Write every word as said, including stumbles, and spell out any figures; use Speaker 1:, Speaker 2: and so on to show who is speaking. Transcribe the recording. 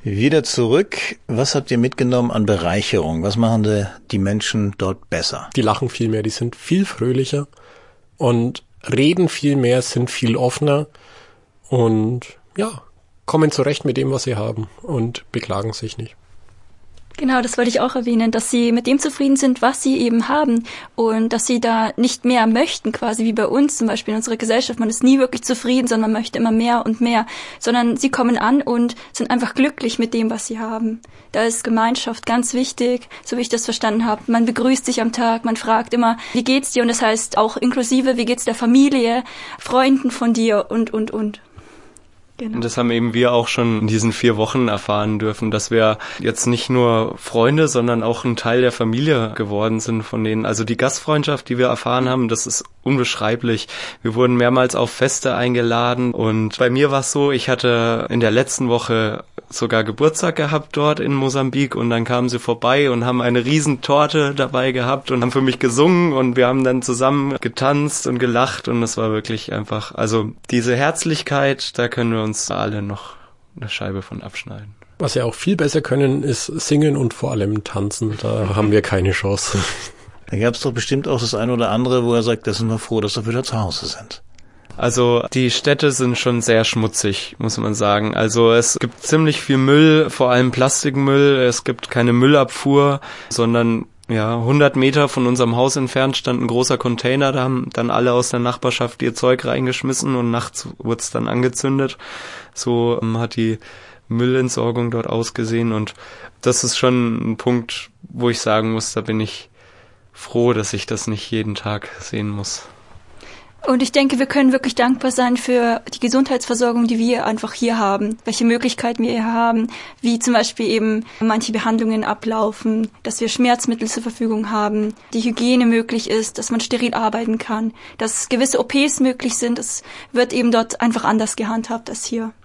Speaker 1: Wieder zurück. Was habt ihr mitgenommen an Bereicherung? Was machen die Menschen dort besser?
Speaker 2: Die lachen viel mehr, die sind viel fröhlicher und reden viel mehr, sind viel offener und ja, kommen zurecht mit dem, was sie haben und beklagen sich nicht.
Speaker 3: Genau, das wollte ich auch erwähnen, dass sie mit dem zufrieden sind, was sie eben haben und dass sie da nicht mehr möchten, quasi wie bei uns zum Beispiel in unserer Gesellschaft. Man ist nie wirklich zufrieden, sondern man möchte immer mehr und mehr, sondern sie kommen an und sind einfach glücklich mit dem, was sie haben. Da ist Gemeinschaft ganz wichtig, so wie ich das verstanden habe. Man begrüßt sich am Tag, man fragt immer, wie geht's dir? Und das heißt auch inklusive, wie geht's der Familie, Freunden von dir und, und, und. Genau.
Speaker 4: Und das haben eben wir auch schon in diesen vier Wochen erfahren dürfen, dass wir jetzt nicht nur Freunde, sondern auch ein Teil der Familie geworden sind von denen. Also die Gastfreundschaft, die wir erfahren haben, das ist unbeschreiblich. Wir wurden mehrmals auf Feste eingeladen und bei mir war es so, ich hatte in der letzten Woche sogar Geburtstag gehabt dort in Mosambik und dann kamen sie vorbei und haben eine riesen Torte dabei gehabt und haben für mich gesungen und wir haben dann zusammen getanzt und gelacht und das war wirklich einfach, also diese Herzlichkeit, da können wir uns alle noch eine Scheibe von abschneiden.
Speaker 2: Was wir auch viel besser können, ist singen und vor allem tanzen. Da haben wir keine Chance.
Speaker 1: Da gab es doch bestimmt auch das eine oder andere, wo er sagt, da sind wir froh, dass wir wieder zu Hause sind.
Speaker 4: Also die Städte sind schon sehr schmutzig, muss man sagen. Also es gibt ziemlich viel Müll, vor allem Plastikmüll. Es gibt keine Müllabfuhr, sondern ja, hundert Meter von unserem Haus entfernt stand ein großer Container. Da haben dann alle aus der Nachbarschaft ihr Zeug reingeschmissen und nachts wurde es dann angezündet. So ähm, hat die Müllentsorgung dort ausgesehen und das ist schon ein Punkt, wo ich sagen muss, da bin ich froh, dass ich das nicht jeden Tag sehen muss.
Speaker 3: Und ich denke, wir können wirklich dankbar sein für die Gesundheitsversorgung, die wir einfach hier haben, welche Möglichkeiten wir hier haben, wie zum Beispiel eben manche Behandlungen ablaufen, dass wir Schmerzmittel zur Verfügung haben, die Hygiene möglich ist, dass man steril arbeiten kann, dass gewisse O Ps möglich sind. Es wird eben dort einfach anders gehandhabt als hier.